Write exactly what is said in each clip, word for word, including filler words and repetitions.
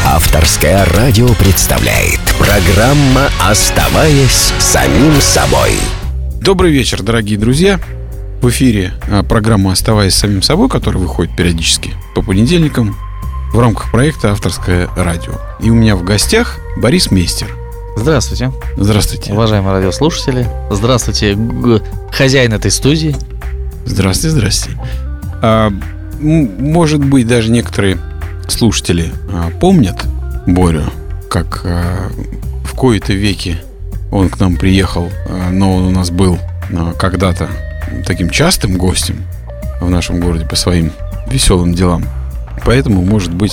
Авторское радио представляет. Программа «Оставаясь самим собой». Добрый вечер, дорогие друзья. В эфире программа «Оставаясь самим собой», которая выходит периодически по понедельникам в рамках проекта «Авторское радио». И у меня в гостях Борис Мейстер. Здравствуйте. Здравствуйте. Уважаемые радиослушатели. Здравствуйте, г- хозяин этой студии. Здравствуйте, здравствуйте. А, может быть, даже некоторые слушатели а, помнят Борю, как а, в кои-то веки он к нам приехал, а, но он у нас был а, когда-то таким частым гостем в нашем городе по своим веселым делам. Поэтому, может быть,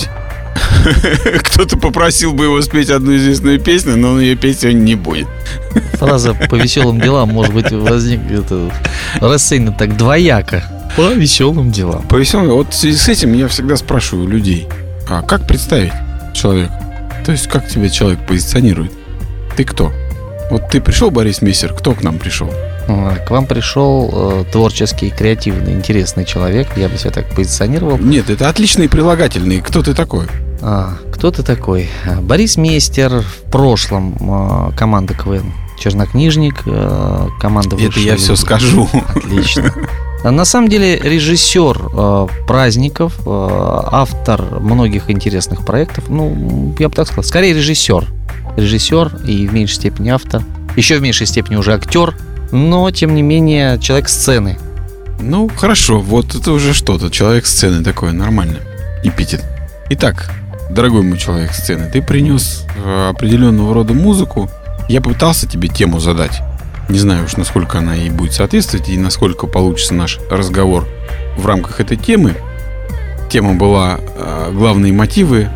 кто-то попросил бы его спеть одну известную песню, но он ее петь сегодня не будет. Фраза «по веселым делам» может быть возникнет расценена так двояко. По веселым делам. По веселым. Вот в связи с этим я всегда спрашиваю у людей: а как представить человека? То есть как тебя человек позиционирует? Ты кто? Вот ты пришел, Борис Мейстер, кто к нам пришел? К вам пришел э, творческий, креативный, интересный человек. Я бы себя так позиционировал. Нет, это отличные прилагательные. Кто ты такой? А, кто ты такой? Борис Мейстер, в прошлом э, команда КВН «Чернокнижник», э, команда «Высшая «Высшая лига». Это я все скажу. Отлично. На самом деле режиссер э, праздников, э, автор многих интересных проектов. Ну, я бы так сказал, скорее режиссер. Режиссер и в меньшей степени автор. Еще в меньшей степени уже актер. Но, тем не менее, человек сцены. Ну, хорошо, вот это уже что-то. Человек сцены такое, нормально. Эпитет. Итак, дорогой мой человек сцены, ты принес определенного рода музыку. Я попытался тебе тему задать. Не знаю уж, насколько она ей будет соответствовать и насколько получится наш разговор в рамках этой темы. Тема была «Главные мотивы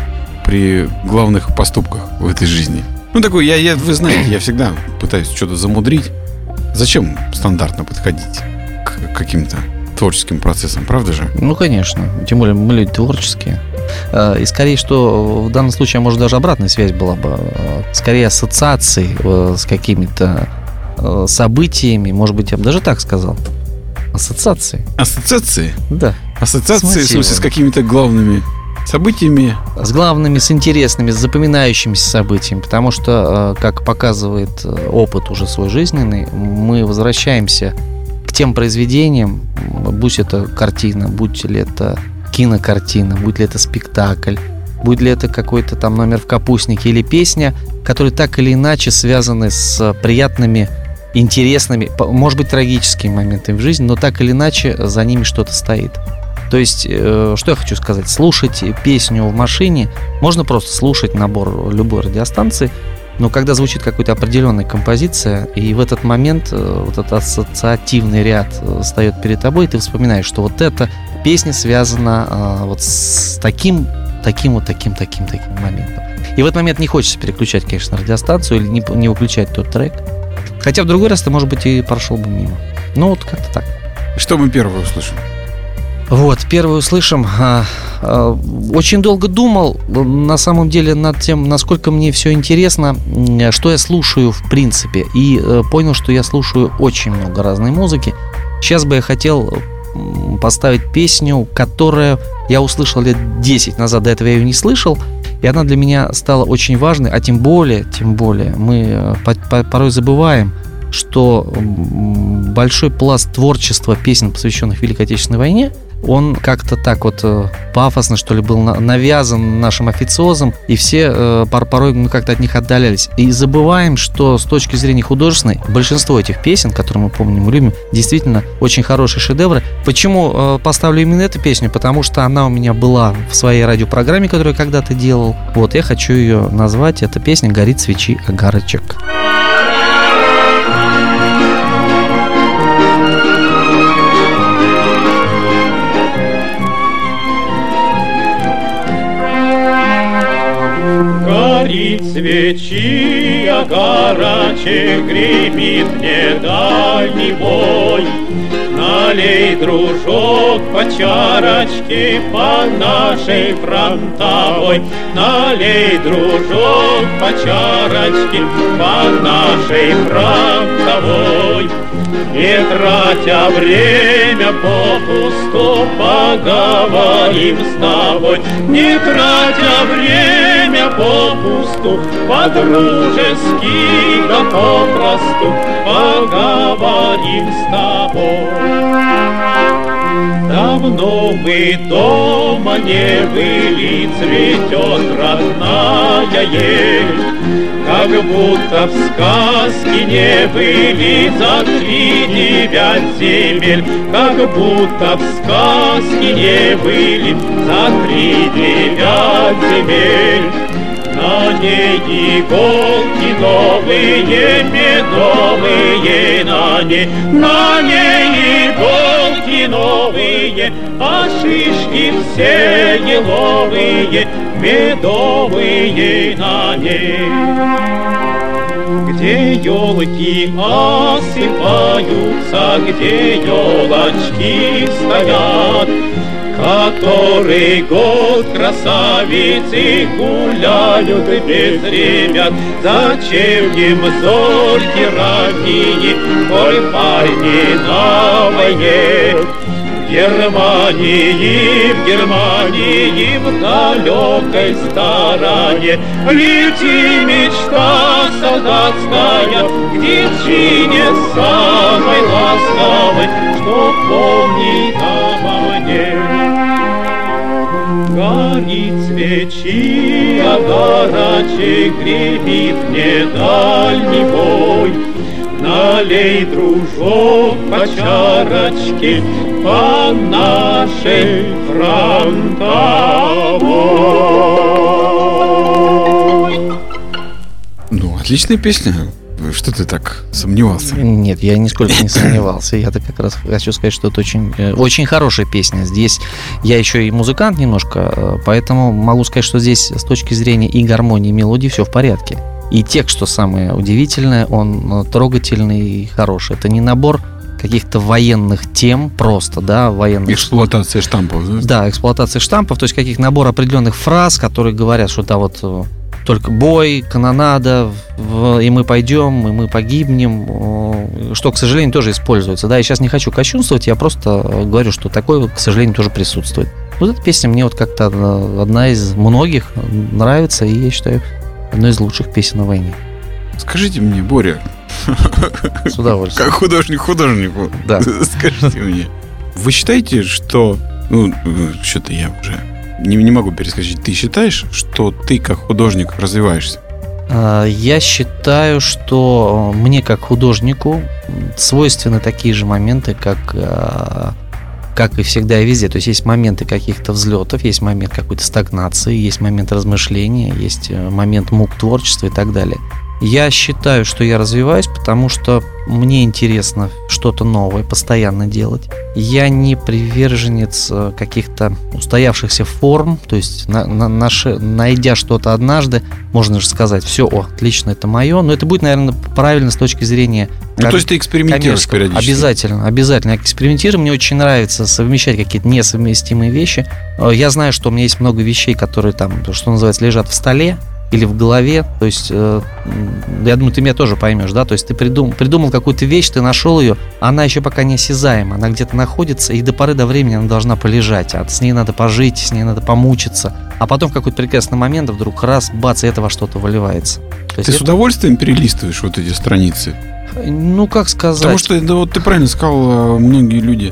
при главных поступках в этой жизни». Ну, такой, я, я, вы знаете, я всегда пытаюсь что-то замудрить. Зачем стандартно подходить к каким-то творческим процессам, правда же? Ну, конечно. Тем более мы люди творческие. И скорее, что в данном случае, может, даже обратная связь была бы. Скорее, ассоциации с какими-то событиями. Может быть, я бы даже так сказал. Ассоциации. Ассоциации? Да. Ассоциации, в смысле, с какими-то главными событиями. С главными, с интересными, с запоминающимися событиями. Потому что, как показывает опыт уже свой жизненный, мы возвращаемся к тем произведениям, будь это картина, будь ли это кинокартина, будь ли это спектакль, будь ли это какой-то там номер в капустнике или песня, которые так или иначе связаны с приятными, интересными, может быть, трагическими моментами в жизни, но так или иначе за ними что-то стоит. То есть, что я хочу сказать, слушать песню в машине можно просто слушать набор любой радиостанции, но когда звучит какая-то определенная композиция, и в этот момент вот этот ассоциативный ряд встает перед тобой, и ты вспоминаешь, что вот эта песня связана вот с таким, таким вот таким, таким, таким моментом. И в этот момент не хочется переключать, конечно, радиостанцию или не, не выключать тот трек. Хотя в другой раз ты, может быть, и прошел бы мимо. Ну, вот как-то так. Что мы первое услышим? Вот, первое услышим. Очень долго думал, на самом деле, над тем, насколько мне все интересно, что я слушаю в принципе. И понял, что я слушаю очень много разной музыки. Сейчас бы я хотел поставить песню, которую я услышал лет десять назад. До этого я ее не слышал. И она для меня стала очень важной. А тем более, тем более, мы порой забываем, что большой пласт творчества песен, посвященных Великой Отечественной войне, он как-то так вот пафосно, что ли, был навязан нашим официозом, и все порой ну, как-то от них отдалялись. И забываем, что с точки зрения художественной большинство этих песен, которые мы помним и любим, действительно очень хорошие шедевры. Почему поставлю именно эту песню? Потому что она у меня была в своей радиопрограмме, которую я когда-то делал. Вот, я хочу ее назвать. Эта песня «Горит свечи огарочек». Свечи огарочек гремит мне дальний бой. Налей, дружок, по чарочке по нашей фронтовой. Налей, дружок, по чарочке по нашей фронтовой. Не тратя время попусту, поговорим с тобой. Не тратя время попусту, по-дружески да попросту поговорим с тобой. Давно мы дома не были, цветет родная ель, как будто в сказке не были за три девять земель, как будто в сказке не были за три девять земель. На ней иголки новые, медовые, на ней, на ней иголки новые, а шишки все еловые, медовые на ней. Где елки осыпаются, где елочки стоят, который год красавицы гуляют без ребят. Зачем им зорьки ранние, коль парни на войне? В Германии, в Германии, в далекой стороне лети мечта солдатская к девчине самой ласковой, что помнит обо мне. Горит свечи, огарочек, гремит мне дальний бой. Налей, дружок, по чарочке, по нашей фронтовой. Ну, отличная песня. Что ты так сомневался? Нет, я нисколько не сомневался. Я-то как раз хочу сказать, что это очень, очень хорошая песня. Здесь я еще и музыкант немножко, поэтому могу сказать, что здесь с точки зрения и гармонии, и мелодии все в порядке. И текст, что самое удивительное, он трогательный и хороший. Это не набор каких-то военных тем просто, да, военных... Эксплуатация штампов, да? Да, эксплуатация штампов, то есть каких набор определенных фраз, которые говорят, что да, вот только бой, канонада, и мы пойдем, и мы погибнем, что, к сожалению, тоже используется, да, и сейчас не хочу кощунствовать, я просто говорю, что такое, к сожалению, тоже присутствует. Вот эта песня мне вот как-то одна из многих нравится, и я считаю, одной из лучших песен о войне. Скажите мне, Боря, с удовольствием. Как художник художнику, да. Скажите мне, вы считаете, что, ну, что-то я уже не, не могу перескочить, ты считаешь, что ты как художник развиваешься? Я считаю, что мне как художнику свойственны такие же моменты, как, как и всегда и везде. То есть есть моменты каких-то взлетов, есть момент какой-то стагнации, есть момент размышления, есть момент мук творчества и так далее. Я считаю, что я развиваюсь, потому что мне интересно что-то новое постоянно делать. Я не приверженец каких-то устоявшихся форм, то есть на, на, наши, найдя что-то однажды, можно же сказать, все, о, отлично, это мое, но это будет, наверное, правильно с точки зрения... Ну, ком- то есть ты экспериментируешь периодически? Обязательно, обязательно. Я экспериментирую, мне очень нравится совмещать какие-то несовместимые вещи. Я знаю, что у меня есть много вещей, которые там, что называется, лежат в столе, или в голове, то есть, э, я думаю, ты меня тоже поймешь, да, то есть ты придум, придумал какую-то вещь, ты нашел ее, она еще пока не осязаема, она где-то находится, и до поры до времени она должна полежать, а с ней надо пожить, с ней надо помучиться, а потом в какой-то прекрасный момент вдруг раз, бац, и этого что-то выливается. То ты с это... удовольствием перелистываешь вот эти страницы? Ну, как сказать? Потому что, да, вот ты правильно сказал, многие люди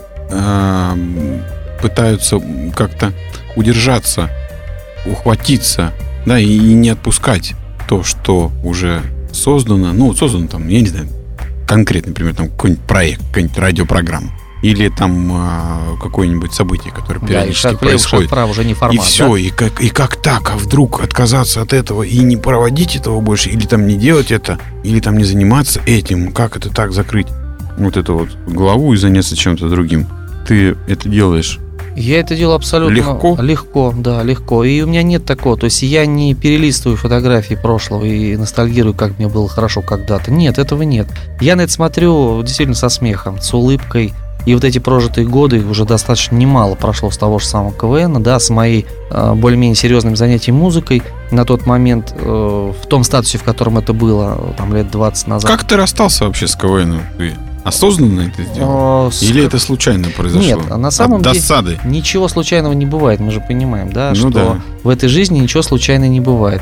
э, пытаются как-то удержаться, ухватиться, да, и не отпускать то, что уже создано. Ну, создано там, я не знаю, конкретный, например, там какой-нибудь проект, какая-нибудь радиопрограмма. Или там а, какое-нибудь событие, которое периодически да, и происходит. Вправо, уже не формат, и все, да? и, как, и как так? А вдруг отказаться от этого и не проводить этого больше? Или там не делать это? Или там не заниматься этим? Как это так закрыть? Вот эту вот главу и заняться чем-то другим. Ты это делаешь? Я это делаю абсолютно легко? Легко, да, легко. И у меня нет такого. То есть я не перелистываю фотографии прошлого и ностальгирую, как мне было хорошо когда-то. Нет, этого нет. Я на это смотрю действительно со смехом, с улыбкой. И вот эти прожитые годы, уже достаточно немало прошло с того же самого КВН, да, с моей э, более-менее серьезным занятием музыкой. На тот момент, э, в том статусе, в котором это было, там, лет двадцать назад. Как ты расстался вообще с КВНом? Ты осознанно это сделал? С... Или это случайно произошло? Нет, на самом От деле досады? Ничего случайного не бывает, мы же понимаем, да, Ну что да. в этой жизни ничего случайного не бывает.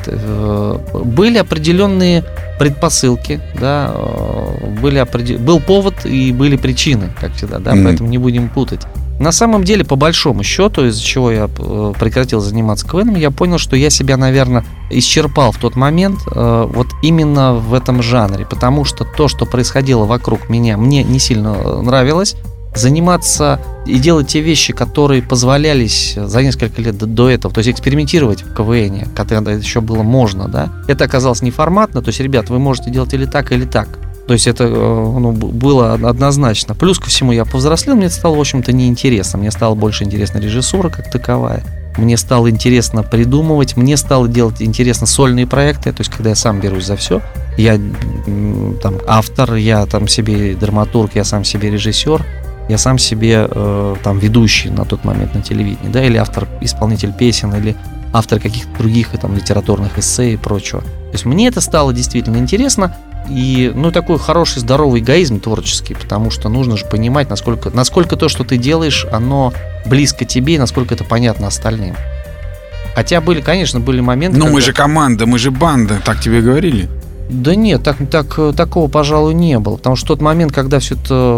Были определенные предпосылки, да, были определ... был повод и были причины, как всегда, да, mm. поэтому не будем путать. На самом деле, по большому счету, из-за чего я прекратил заниматься КВНом, я понял, что я себя, наверное, исчерпал в тот момент э, вот именно в этом жанре, потому что то, что происходило вокруг меня, мне не сильно нравилось. Заниматься и делать те вещи, которые позволялись за несколько лет до этого, то есть экспериментировать в КВНе, когда это еще было можно, да, это оказалось неформатно, то есть, ребят, вы можете делать или так, или так. То есть это ну, было однозначно. Плюс ко всему я повзрослел, мне это стало, в общем-то, неинтересно. Мне стало больше интересна режиссура как таковая. Мне стало интересно придумывать, мне стало делать интересно сольные проекты. То есть когда я сам берусь за все, я там автор, я там себе драматург, я сам себе режиссер, я сам себе э, там ведущий на тот момент на телевидении, да, или автор, исполнитель песен, или автор каких-то других там литературных эссе и прочего. То есть мне это стало действительно интересно. И, ну, такой хороший, здоровый эгоизм творческий, потому что нужно же понимать, насколько, насколько то, что ты делаешь, оно близко тебе, и насколько это понятно остальным. Хотя были, конечно, были моменты. Но когда... мы же команда, мы же банда, так тебе говорили? Да нет, так, так, такого, пожалуй, не было. Потому что в тот момент, когда все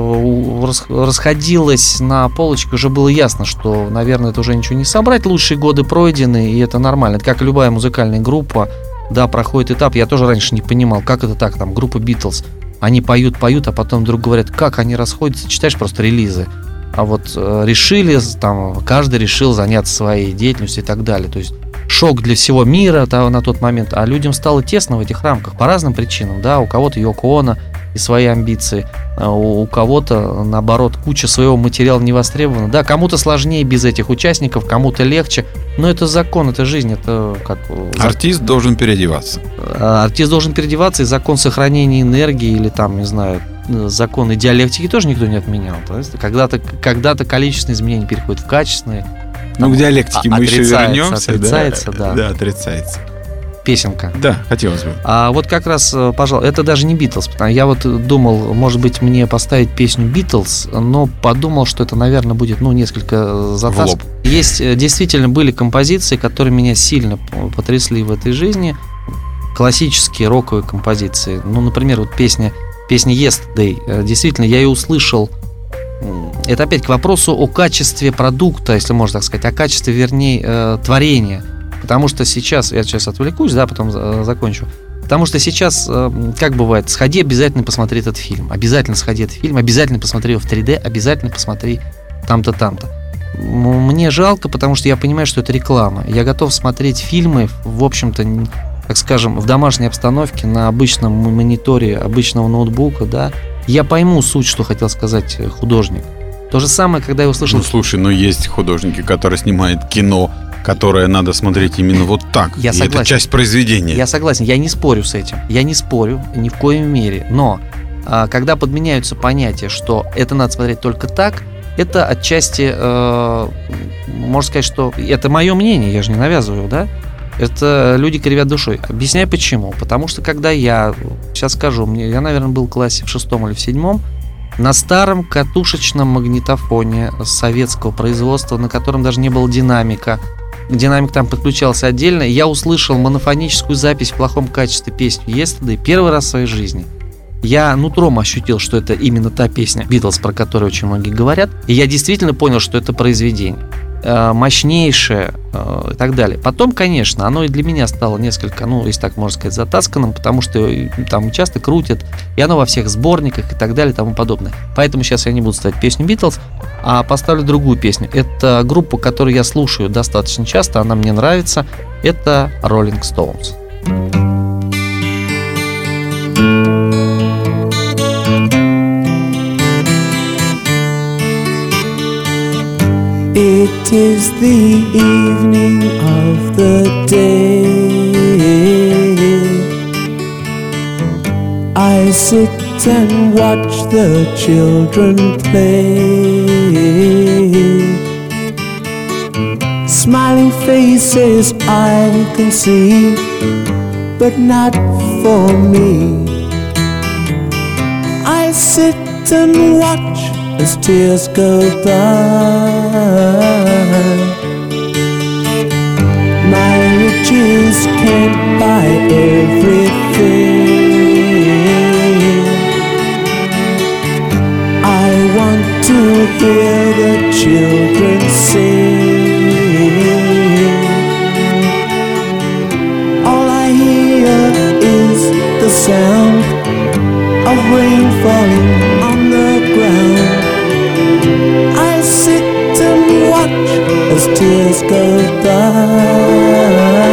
это расходилось на полочке, уже было ясно, что, наверное, это уже ничего не собрать. Лучшие годы пройдены, и это нормально. Это как и любая музыкальная группа. Да, проходит этап. Я тоже раньше не понимал, как это так, там, группа Битлз. Они поют, поют, а потом вдруг говорят, как они расходятся. Читаешь просто релизы. А вот э, решили, там, каждый решил заняться своей деятельностью и так далее. То есть шок для всего мира да, на тот момент. А людям стало тесно в этих рамках по разным причинам. Да, у кого-то Йоко Оно и свои амбиции. А у, у кого-то, наоборот, куча своего материала не востребована. Да, кому-то сложнее без этих участников, кому-то легче. Но это закон, это жизнь, это как... Артист должен переодеваться. Артист должен переодеваться, и закон сохранения энергии или там, не знаю, законы диалектики тоже никто не отменял. Когда-то, когда-то количественные изменения переходят в качественные. Ну, к диалектике мы еще вернемся. Отрицается, да. Да, да, отрицается. Песенка. Да, хотелось бы. А вот как раз, пожалуй, это даже не Битлз. Я вот думал, может быть, мне поставить песню Битлз, но подумал, что это, наверное, будет, ну, несколько затаск. Есть, действительно, были композиции, которые меня сильно потрясли в этой жизни. Классические роковые композиции. Ну, например, вот песня, песня Yesterday. Действительно, я ее услышал. Это опять к вопросу о качестве продукта, если можно так сказать, о качестве, вернее, творения. Потому что сейчас, я сейчас отвлекусь, да, потом закончу. Потому что сейчас, как бывает, сходи обязательно посмотри этот фильм. Обязательно сходи этот фильм, обязательно посмотри его в три дэ, обязательно посмотри там-то, там-то. Мне жалко, потому что я понимаю, что это реклама. Я готов смотреть фильмы, в общем-то, так скажем, в домашней обстановке, на обычном мониторе обычного ноутбука, да. Я пойму суть, что хотел сказать художник. То же самое, когда я услышал... Ну, слушай, ну есть художники, которые снимают кино, которое надо смотреть именно вот так. Я и согласен. Это часть произведения. Я согласен, я не спорю с этим. Я не спорю ни в коей мере. Но а, когда подменяются понятия, что это надо смотреть только так, это отчасти, э, можно сказать, что это мое мнение, я же не навязываю, да? Это люди кривят душой. Объясняю почему. Потому что когда я, сейчас скажу, мне, я, наверное, был в классе в шестом или в седьмом, на старом катушечном магнитофоне советского производства, на котором даже не было динамика, динамик там подключался отдельно, я услышал монофоническую запись в плохом качестве песню Yesterday первый раз в своей жизни. Я нутром ощутил, что это именно та песня Битлз, про которую очень многие говорят, и я действительно понял, что это произведение мощнейшее и так далее. Потом, конечно, оно и для меня стало несколько, ну, если так можно сказать, затасканным, потому что там часто крутят, и оно во всех сборниках и так далее и тому подобное. Поэтому сейчас я не буду ставить песню Битлз, а поставлю другую песню. Это группа, которую я слушаю достаточно часто, она мне нравится. Это Rolling Stones. It is the evening of the day. I sit and watch the children play. Smiling faces I can see, but not for me. I sit and watch as tears go by. My riches can't buy everything. I want to hear the children sing. All I hear is the sound of rain falling on the ground. I sit and watch as tears go by.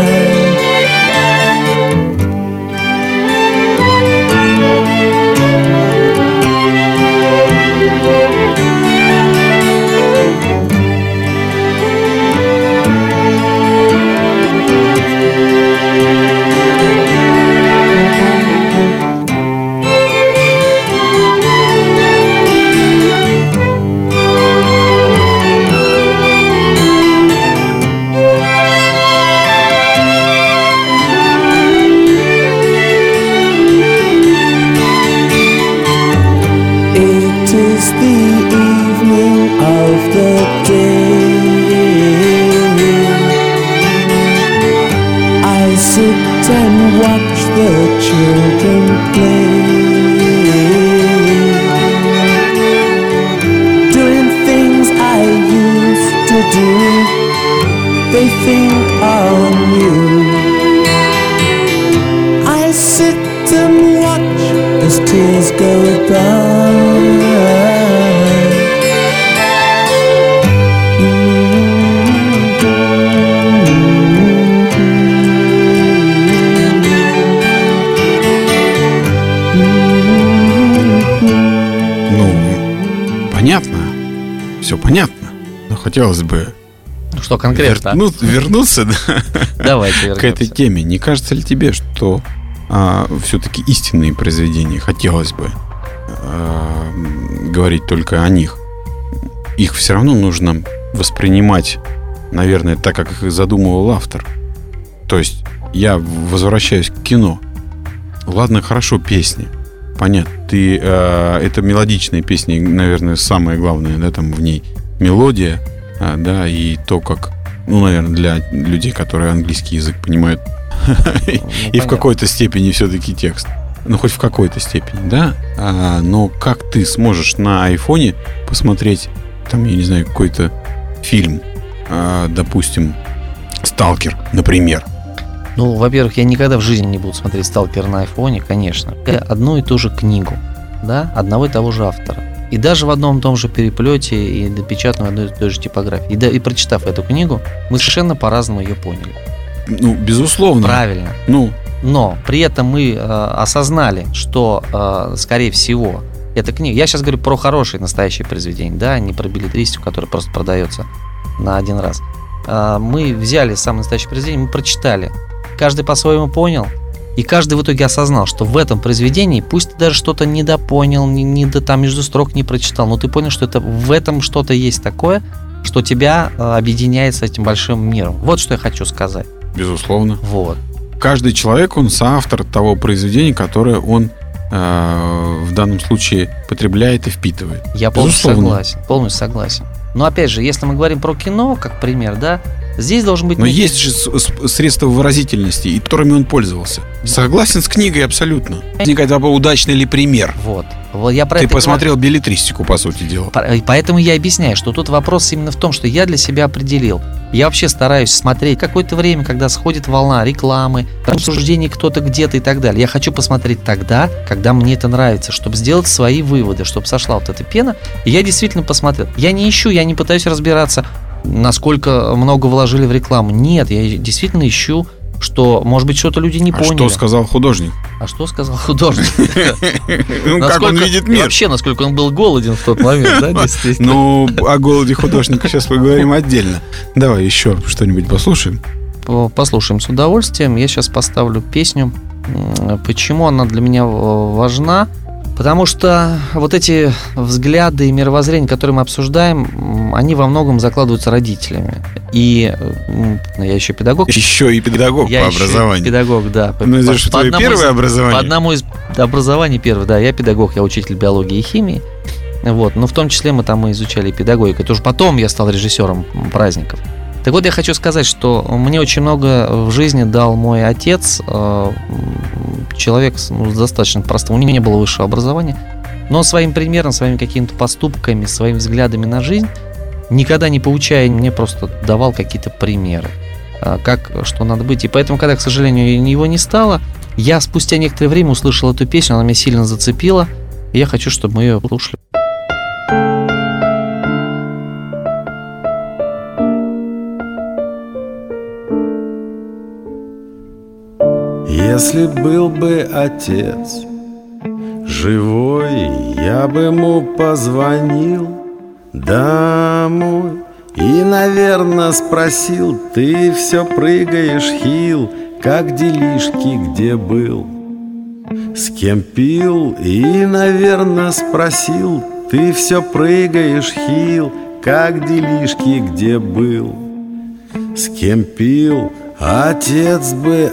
Понятно, но хотелось бы что конкретно верну, вернуться да, Давайте к этой теме. Не кажется ли тебе, что а, все-таки истинные произведения, хотелось бы а, говорить только о них, их все равно нужно воспринимать, наверное, так, как их задумывал автор? То есть я возвращаюсь к кино. Ладно, хорошо, песни. Понятно, ты, э, это мелодичные песни, наверное, самое главное, да, там в ней мелодия, э, да, и то, как, ну, наверное, для людей, которые английский язык понимают, и в какой-то степени все-таки текст, ну, хоть в какой-то степени, да, но как ты сможешь на айфоне посмотреть, там, я не знаю, какой-то фильм, допустим, «Сталкер», например. Ну, во-первых, я никогда в жизни не буду смотреть «Сталкер» на айфоне, конечно. Одну и ту же книгу, да, одного и того же автора. И даже в одном и том же переплете, и напечатанном в одной и той же типографии. И, да, и прочитав эту книгу, мы совершенно по-разному ее поняли. Ну, безусловно. Правильно. Ну. Но при этом мы э, осознали, что, э, скорее всего, эта книга... Я сейчас говорю про хорошие настоящие произведения, да, не про беллетристику, которая просто продается на один раз. Э, мы взяли самое настоящее произведение, мы прочитали. Каждый по-своему понял, и каждый в итоге осознал, что в этом произведении, пусть ты даже что-то недопонял, не, не до, там между строк не прочитал, но ты понял, что это, в этом что-то есть такое, что тебя э, объединяет с этим большим миром. Вот что я хочу сказать. Безусловно. Вот. Каждый человек, он соавтор того произведения, которое он э, в данном случае потребляет и впитывает. Я полностью согласен, полностью согласен. Но опять же, если мы говорим про кино, как пример, да, здесь должен быть... Но некий... есть же средства выразительности, и которыми он пользовался. Согласен с книгой абсолютно. Возникает вопрос, удачный ли пример. Вот. Вот я про Ты это посмотрел говорю. Беллетристику, по сути дела. Поэтому я объясняю, что тут вопрос именно в том, что я для себя определил. Я вообще стараюсь смотреть какое-то время, когда сходит волна рекламы, обсуждений кто-то где-то и так далее. Я хочу посмотреть тогда, когда мне это нравится, чтобы сделать свои выводы, чтобы сошла вот эта пена. И я действительно посмотрел. Я не ищу, я не пытаюсь разбираться, насколько много вложили в рекламу. Нет, я действительно ищу, что, может быть, что-то люди не поняли. А что сказал художник? А что сказал художник? Ну, как он видит мир. Вообще, насколько он был голоден в тот момент, да, действительно. Ну, о голоде художника сейчас поговорим отдельно. Давай еще что-нибудь послушаем. Послушаем с удовольствием. Я сейчас поставлю песню. Почему она для меня важна? Потому что вот эти взгляды и мировоззрения, которые мы обсуждаем, они во многом закладываются родителями. И я еще педагог. Еще и педагог я по образованию. Еще и педагог, да. Ну, это же твое первое из, образование. По одному из Образование первое, да, я педагог, я учитель биологии и химии. Вот, но в том числе мы там и изучали педагогику. Это уже потом я стал режиссером праздников. Так вот, я хочу сказать, что мне очень много в жизни дал мой отец. Человек, ну, достаточно простым, у него не было высшего образования, но своим примером, своими какими-то поступками, своими взглядами на жизнь, никогда не поучая, мне просто давал какие-то примеры, как, что надо быть. И поэтому, когда, к сожалению, его не стало, я спустя некоторое время услышал эту песню, она меня сильно зацепила, и я хочу, чтобы мы ее слушали. Если был бы отец живой, я бы ему позвонил домой и, наверное, спросил: ты все прыгаешь, Хил, как делишки, где был? С кем пил? И, наверное, спросил: ты все прыгаешь, Хил, как делишки, где был? С кем пил? Отец бы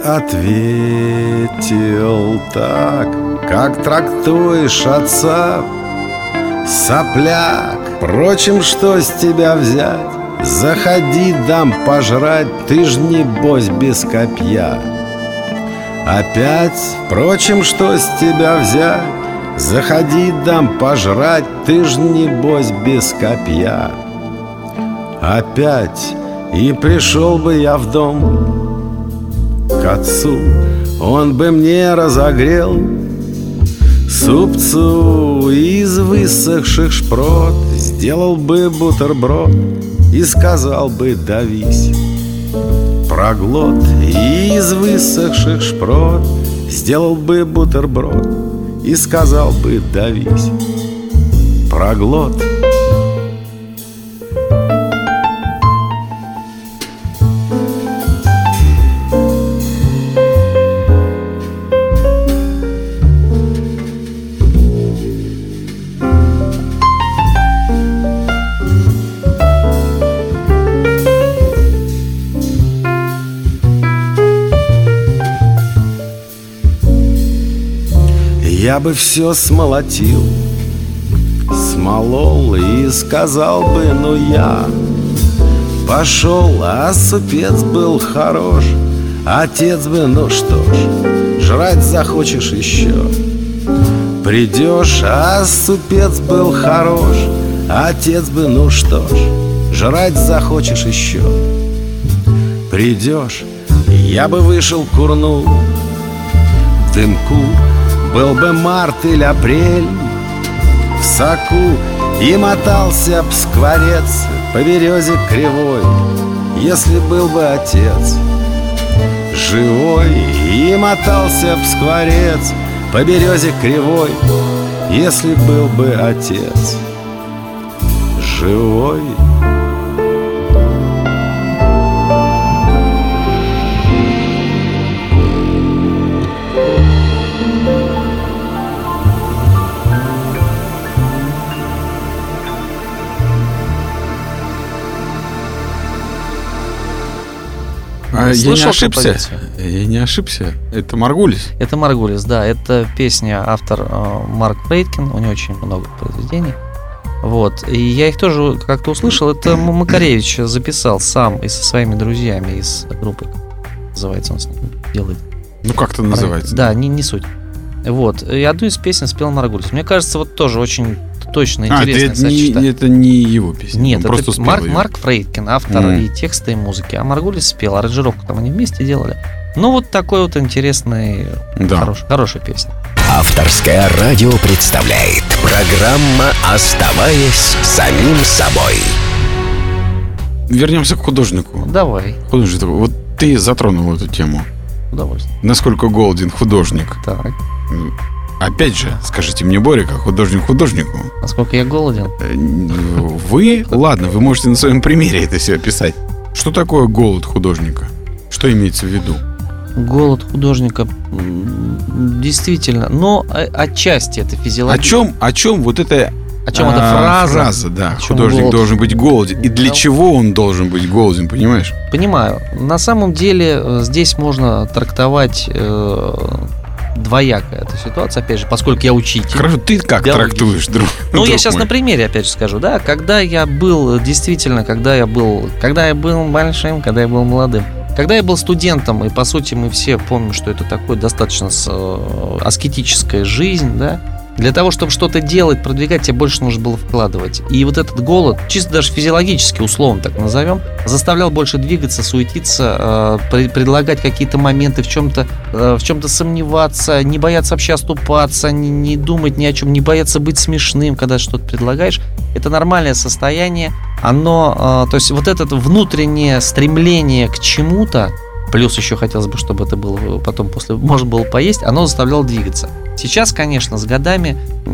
ответил так: как трактуешь отца, сопляк? Впрочем, что с тебя взять? Заходи, дам пожрать, ты ж небось без копья. Опять, впрочем, что с тебя взять? Заходи, дам пожрать, ты ж небось без копья. Опять, и пришел бы я в дом к отцу, он бы мне разогрел супцу из высохших шпрот, сделал бы бутерброд и сказал бы: давись, проглот. И из высохших шпрот сделал бы бутерброд и сказал бы: давись, проглот. Я бы все смолотил, смолол и сказал бы: ну я пошел, а супец был хорош. Отец бы: ну что ж, жрать захочешь еще, придешь, а супец был хорош. Отец бы: ну что ж, жрать захочешь еще, придешь. Я бы вышел, курнул дымку, был бы март или апрель в соку, и мотался б скворец по березе кривой, если был бы отец живой. И мотался б скворец по березе кривой, если был бы отец живой. А я не ошибся. Композицию? Я не ошибся. Это Маргулис. Это Маргулис, да. Это песня, автор э, Марк Фрейдкин. У него очень много произведений. Вот. И я их тоже как-то услышал. Это Макаревич записал сам и со своими друзьями из группы. Называется он с ним делает. Ну, как это называется? Да, не, не суть. Вот. И одну из песен спел Маргулис. Мне кажется, вот тоже очень точно, интересно. А, это не, это не его песня? Нет, он это просто спел Марк, ее. Марк Фрейдкин, автор mm. и текста, и музыки. А Маргулис спел, аранжировку там они вместе делали. Ну, вот такой вот интересный, да. хорош, хорошая песня. Авторское радио представляет. Программа «Оставаясь самим собой». Вернемся к художнику. Давай. Художник. Вот ты затронул эту тему. Удовольствие. Насколько голоден художник? Так. Опять же, скажите мне, Боря, как художник художнику. Насколько я голоден? Вы, ладно, вы можете на своем примере это все описать. Что такое голод художника? Что имеется в виду? Голод художника действительно, но отчасти это физиология. О чем, о чем вот это? О чем а, эта фраза? Фраза, да. О чем художник голод? Должен быть голоден. И для Да. чего он должен быть голоден, понимаешь? Понимаю. На самом деле здесь можно трактовать э, двоякая эта ситуация, опять же, поскольку я учитель. Хорошо, ты как биологии. трактуешь, друг? Ну, друг я сейчас мой? на примере, опять же, скажу, да, когда я был, действительно, когда я был, когда я был большим, когда я был молодым, когда я был студентом, и, по сути, мы все помним, что это такое достаточно с, э, аскетическая жизнь, да, для того, чтобы что-то делать, продвигать, тебе больше нужно было вкладывать. И вот этот голод, чисто даже физиологически, условно так назовем, заставлял больше двигаться, суетиться, э, пред- предлагать какие-то моменты, в чем-то, э, в чем-то сомневаться, не бояться вообще оступаться, не, не думать ни о чем, не бояться быть смешным, когда что-то предлагаешь. Это нормальное состояние. Оно, э, то есть вот это внутреннее стремление к чему-то, плюс еще хотелось бы, чтобы это было потом после можно было поесть, оно заставляло двигаться. Сейчас, конечно, с годами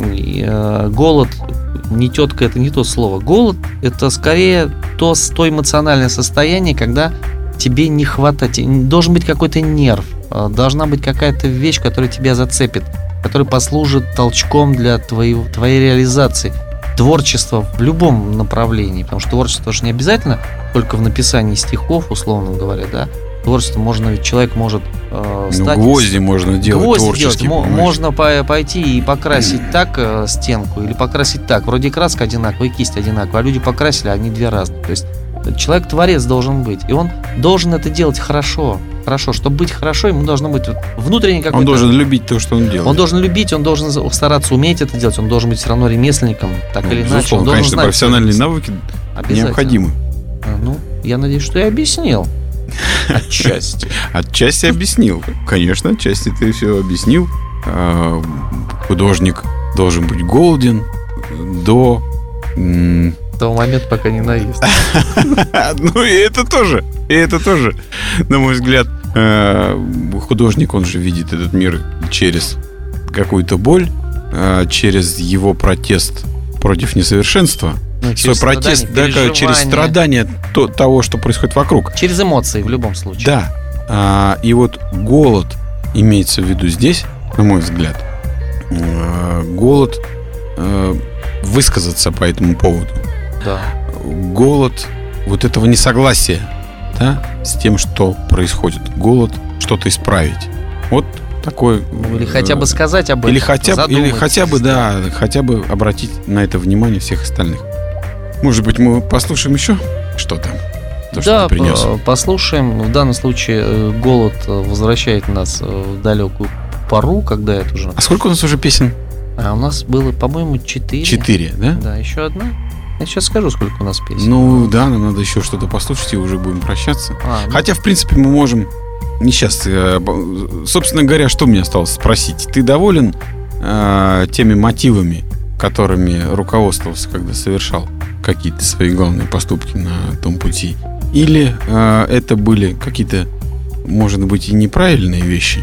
э, голод, не тетка, это не то слово. Голод – это скорее то, то эмоциональное состояние, когда тебе не хватает, должен быть какой-то нерв, э, должна быть какая-то вещь, которая тебя зацепит, которая послужит толчком для твоей, твоей реализации. Творчество в любом направлении, потому что творчество же не обязательно только в написании стихов, условно говоря, да. Творчество можно, ведь человек может э, стать... Ну, гвозди можно делать гвозди творческие. делать. Можно по- пойти и покрасить так э, стенку, или покрасить так. Вроде краска одинаковая, и кисть одинаковая, а люди покрасили, они две разные. То есть человек-творец должен быть, и он должен это делать хорошо. Хорошо, чтобы быть хорошо, ему должно быть внутренний какой-то... Он должен любить то, что он делает. Он должен любить, он должен стараться уметь это делать, он должен быть все равно ремесленником, так Ну, или иначе. безусловно, Он должен конечно, знать, профессиональные что навыки обязательно. необходимы. А, Ну, я надеюсь, что я объяснил. Отчасти. Отчасти объяснил. Конечно, отчасти ты все объяснил. А, Художник должен быть голоден до... м, До того момента, пока не наест. Ну и это тоже. И это тоже, на мой взгляд, э, художник, он же видит этот мир через какую-то боль, э, через его протест против несовершенства. Ну, Свой через протест, страдания, да, через переживания. страдания то- того, что происходит вокруг. Через эмоции в любом случае. Да. А, и вот голод имеется в виду здесь, на мой взгляд. А, голод а, высказаться по этому поводу. Да. Голод вот этого несогласия, да, с тем, что происходит. Голод что-то исправить. Вот такой... Ну, или хотя бы э, сказать об этом. Или хотя, бы, или задуматься. хотя бы, да, хотя бы обратить на это внимание всех остальных. Может быть, мы послушаем еще что-то? То, что Да, ты принес. по- послушаем. В данном случае э, голод э, возвращает нас э, в далекую пору, когда это уже... А сколько у нас уже песен? А у нас было, по-моему, четыре. Четыре, да? Да, еще одна. Я сейчас скажу, сколько у нас песен. Ну да, нам надо еще что-то послушать, и уже будем прощаться. А, ну, Хотя, в принципе, мы можем... Не сейчас. э, б- Собственно говоря, что мне осталось спросить? Ты доволен э, теми мотивами, которыми руководствовался, когда совершал какие-то свои главные поступки на том пути? Или э, это были какие-то, может быть, и неправильные вещи?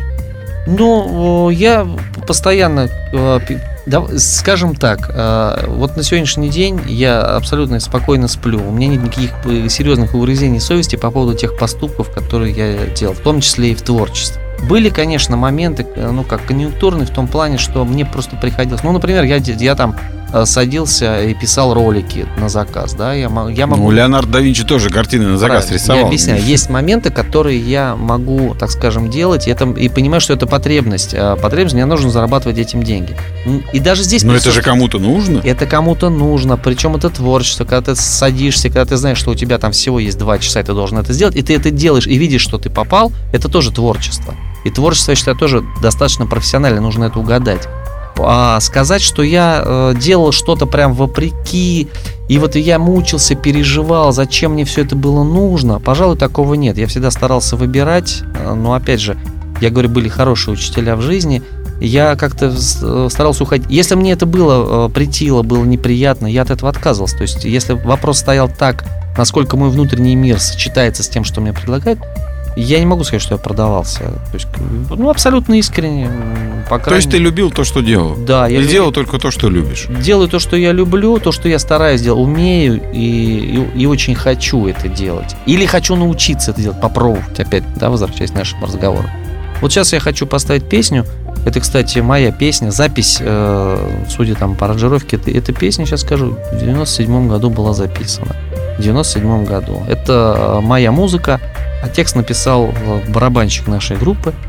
Ну, э, я постоянно, э, пи- да, скажем так, э, вот на сегодняшний день я абсолютно спокойно сплю. У меня нет никаких э, серьезных угрызений совести по поводу тех поступков, которые я делал, в том числе и в творчестве. Были, конечно, моменты, э, ну, как конъюнктурные в том плане, что мне просто приходилось... Ну, например, я, де- я там э, садился и писал ролики на заказ, да, я, мо- я могу... Ну, Леонардо да Винчи тоже картины на заказ Правильно. рисовал. Я объясняю. Есть моменты, которые я могу, так скажем, делать, и, это, и понимаю, что это потребность. А потребность, мне нужно зарабатывать этим деньги. М, И даже здесь... Но это же присутствует- кому-то нужно. это кому-то нужно, причем это творчество, когда ты садишься, когда ты знаешь, что у тебя там всего есть два часа, и ты должен это сделать, и ты это делаешь, и видишь, что ты попал, это тоже творчество. И творчество, я считаю, тоже достаточно профессионально, нужно это угадать. А сказать, что я э, делал что-то прям вопреки, и вот я мучился, переживал, зачем мне все это было нужно, пожалуй, такого нет. Я всегда старался выбирать, э, но опять же, я говорю, были хорошие учителя в жизни, я как-то с- старался уходить. Если мне это было, э, претило, было неприятно, я от этого отказывался. То есть, если вопрос стоял так, насколько мой внутренний мир сочетается с тем, что мне предлагают, я не могу сказать, что я продавался. То есть, ну, абсолютно искренне. м, По То есть ты крайней- любил то, что делал. Да, я И любил- делал только то, что любишь. делаю то, что я люблю, то, что я стараюсь делать, умею и, и, и очень хочу это делать. Или хочу научиться это делать, попробовать. Опять, да, возвращаясь к нашему разговору. Вот сейчас я хочу поставить песню. Это, кстати, моя песня. Запись, э, судя там по аранжировке, это, эта песня, сейчас скажу, в девяносто седьмом году была записана. В девяносто седьмом году. Это э, моя музыка, а текст написал э, барабанщик нашей группы.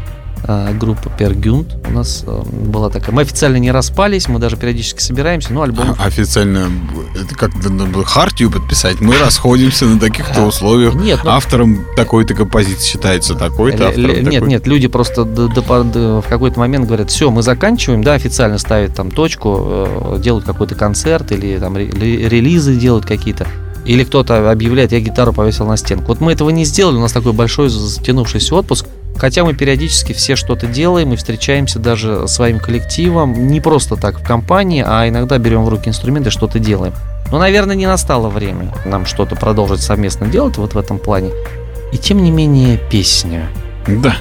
группа Peer Gynt. У нас была такая. Мы официально не распались, мы даже периодически собираемся, но альбом... А, официально, это как хартию подписать? Мы расходимся на таких-то условиях. Нет, ну... Автором такой-то композиции считается такой-то, автором Нет, такой-то. нет, люди просто до, до, до, в какой-то момент говорят, все, мы заканчиваем, да, официально ставят там точку, делают какой-то концерт или там релизы делают какие-то. Или кто-то объявляет, я гитару повесил на стенку. Вот мы этого не сделали, у нас такой большой затянувшийся отпуск. Хотя мы периодически все что-то делаем и встречаемся даже своим коллективом. Не просто так в компании, а иногда берем в руки инструменты и что-то делаем. Но, наверное, не настало время нам что-то продолжить совместно делать вот в этом плане. И тем не менее, песня. Да.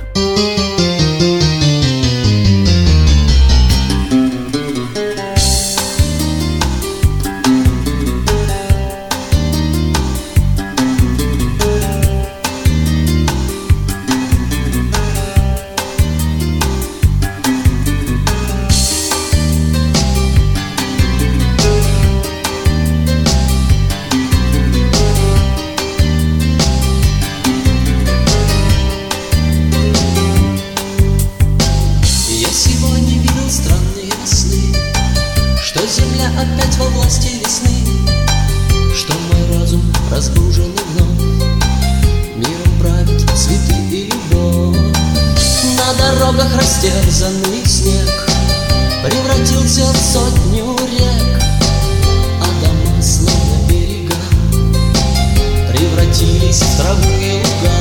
Растерзанный снег превратился в сотню рек, а дома, словно берега, превратились в траву и луга.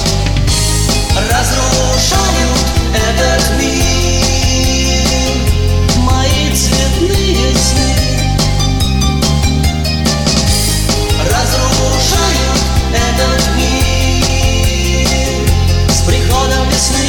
Разрушают этот мир мои цветные сны. Разрушают этот мир с приходом весны.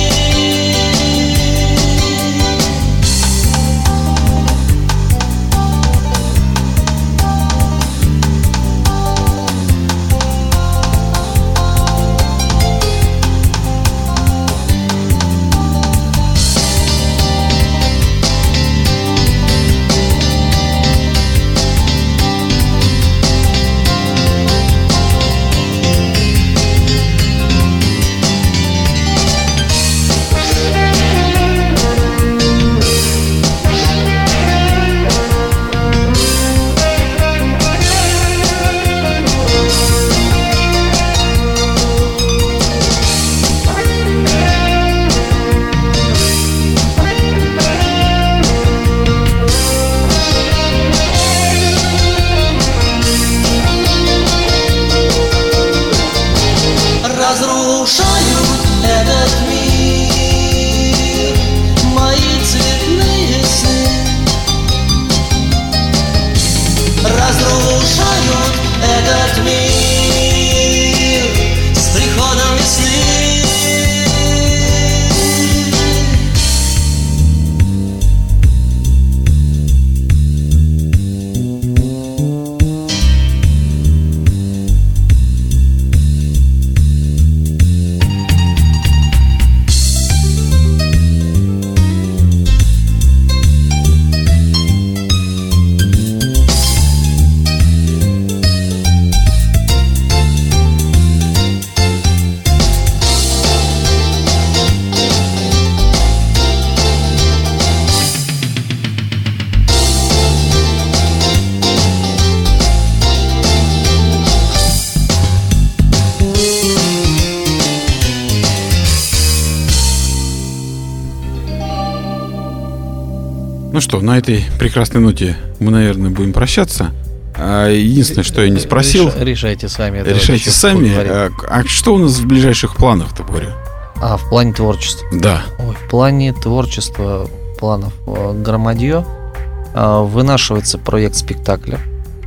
Ну что, на этой прекрасной ноте мы, наверное, будем прощаться. А единственное, что я не спросил... Решайте сами. Решайте сами. А, а что у нас в ближайших планах-то, Боря? А, в плане творчества? Да. Ой, в плане творчества, планов громадье. Вынашивается проект спектакля.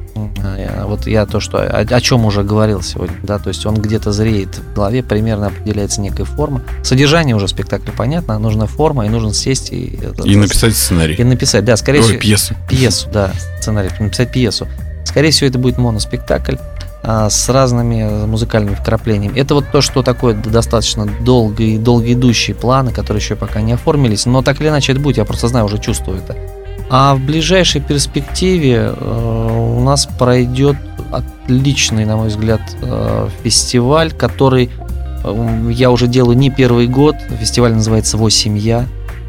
Вот я то, что о, о чем уже говорил сегодня, да, то есть он где-то зреет в голове, примерно определяется некая форма. Содержание уже спектакля понятно, нужна форма, и нужно сесть и... И написать сценарий. И написать, да, скорее Ой, всего... пьесу. Пьесу, да, сценарий, написать пьесу. Скорее всего, это будет моноспектакль а, с разными музыкальными вкраплениями. Это вот то, что такое достаточно долгий, долгоидущие планы, которые еще пока не оформились, но так или иначе это будет, я просто знаю, уже чувствую это. А в ближайшей перспективе э, у нас пройдет отличный, на мой взгляд, э, фестиваль, который Я уже делаю не первый год. Фестиваль называется «Восемья».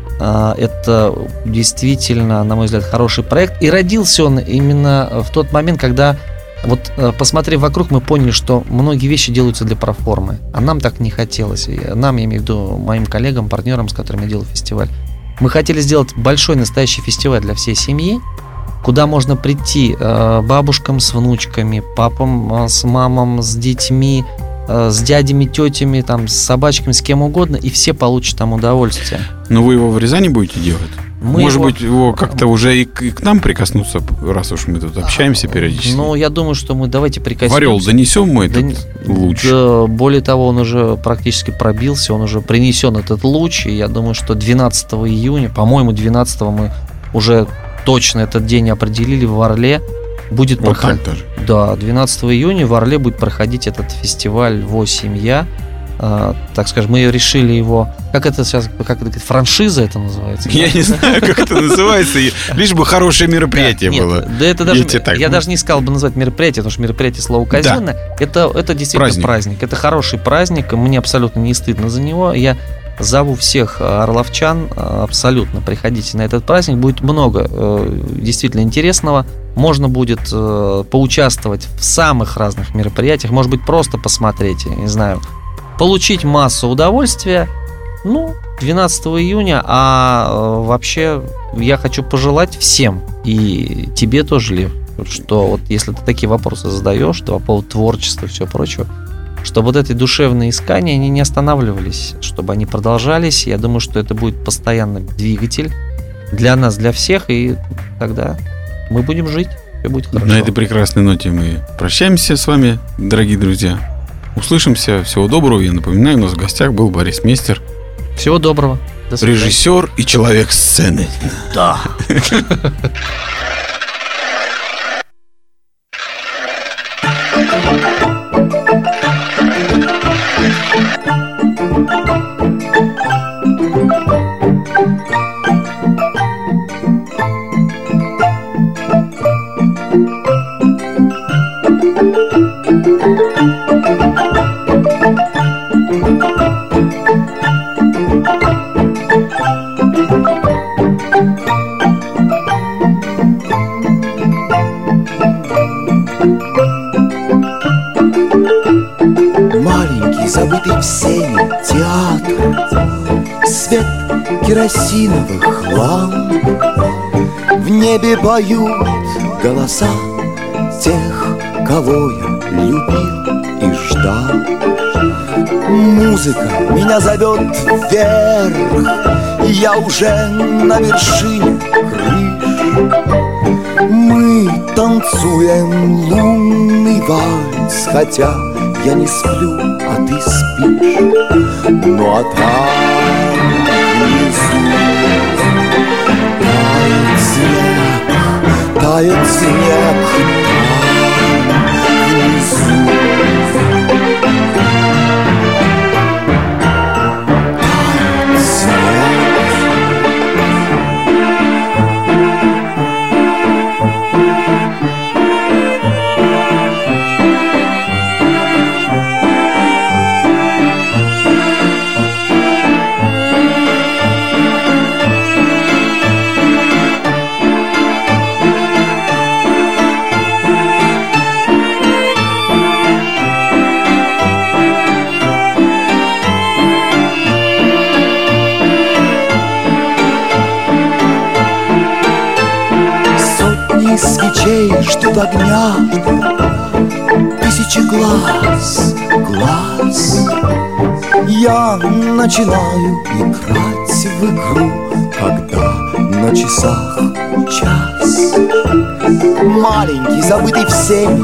Это действительно, на мой взгляд, хороший проект. И родился он именно в тот момент, когда, вот посмотрев вокруг, мы поняли, что многие вещи делаются для проформы. А нам так не хотелось. И нам, я имею в виду, моим коллегам, партнерам, с которыми я делаю фестиваль. Мы хотели сделать большой настоящий фестиваль для всей семьи, куда можно прийти бабушкам с внучками, папам с мамом, с детьми, с дядями, тетями, там, с собачками, с кем угодно, и все получат там удовольствие. Но вы его в Рязани будете делать? Мы Может его... быть, его как-то уже и к, и к нам прикоснуться, раз уж мы тут общаемся периодически? Ну, я думаю, что мы давайте прикоснемся. В Орел донесем мы этот да, луч? Да, более того, он уже практически пробился, он уже принесен, этот луч, и я думаю, что двенадцатого июня, по-моему, двенадцатого мы уже точно этот день определили в Орле. Будет вот проход... так даже? Да, двенадцатого июня в Орле будет проходить этот фестиваль «Восемья». А, так скажем, мы решили его... Как это сейчас, как это, франшиза это называется? Я да? не знаю, как это называется. Лишь бы хорошее мероприятие да, было. Нет, да это даже, я так, я ну... даже не сказал бы назвать мероприятие, потому что мероприятие слово казенное. Да. Это, это действительно праздник. праздник. Это хороший праздник. Мне абсолютно не стыдно за него. Я зову всех орловчан абсолютно. Приходите на этот праздник. Будет много действительно интересного. Можно будет э, поучаствовать в самых разных мероприятиях, может быть, просто посмотреть, я не знаю, получить массу удовольствия. Ну, двенадцатого июня, а э, вообще я хочу пожелать всем, и тебе тоже, Лев, что вот если ты такие вопросы задаешь, то по поводу творчества и всего прочего, чтобы вот эти душевные искания, они не останавливались, чтобы они продолжались. Я думаю, что это будет постоянный двигатель для нас, для всех, и тогда... мы будем жить, все будет хорошо. На этой прекрасной ноте мы прощаемся с вами, дорогие друзья. Услышимся. Всего доброго. Я напоминаю, у нас в гостях был Борис Местер. Всего доброго. До свидания. Режиссер и человек сцены. Да. Забытый всеми театр, свет керосиновых ламп, в небе поют голоса тех, кого я любил и ждал. Музыка меня зовет вверх, я уже на вершине крыш. Мы танцуем лунный вальс, хотя я не сплю, а ты спишь. Ну а там внизу тает снег, тает снег там внизу. Тает снег. Свечей ждут огня, тысячи глаз, глаз. Я начинаю играть в игру, когда на часах час. Маленький, забытый всеми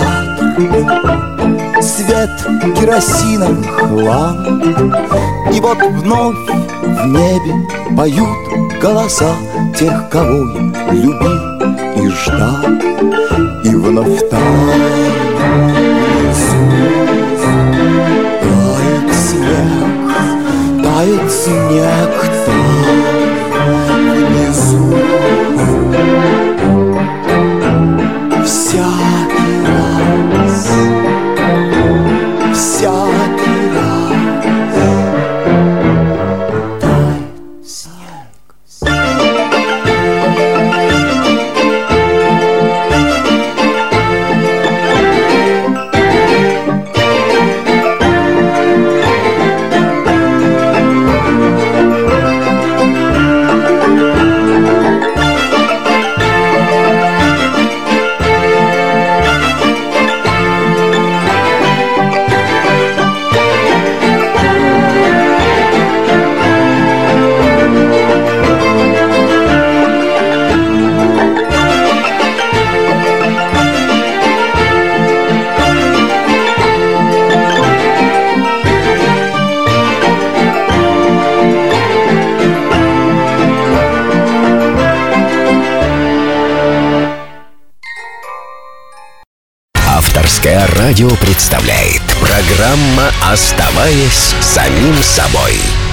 театр, свет керосиновых ламп. И вот вновь в небе поют голоса тех, кого я любил и ждал, и вновь там внизу тает снег, тает снег там внизу. Всякий раз, всякий раз Авторское радио представляет. Программа «Оставаясь самим собой».